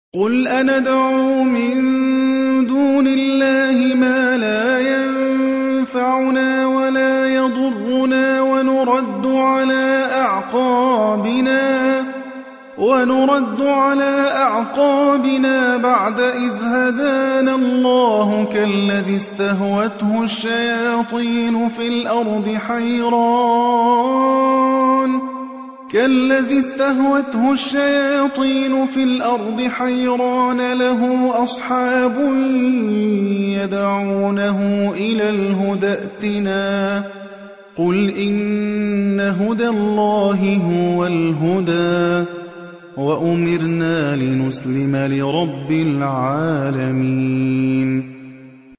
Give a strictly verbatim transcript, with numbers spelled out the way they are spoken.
قُلْ أَنَدْعُو مِن دُونِ اللَّهِ مَا لَا يَنفَعُنَا وَلَا يَضُرُّنَا وَنُرَدُّ عَلَىٰ أَعْقَابِنَا وَنُرَدُّ عَلَىٰ أَعْقَابِنَا بَعْدَ إِذْ هَدَانَا اللَّهُ كَالَّذِي اسْتَهْوَتْهُ الشَّيَاطِينُ فِي الْأَرْضِ حَيْرَانٌ كالذي استهوته الشياطين في الأرض حيران له أصحاب يدعونه إلى الهدى ائتنا قل إن هدى الله هو الهدى وأمرنا لنسلم لرب العالمين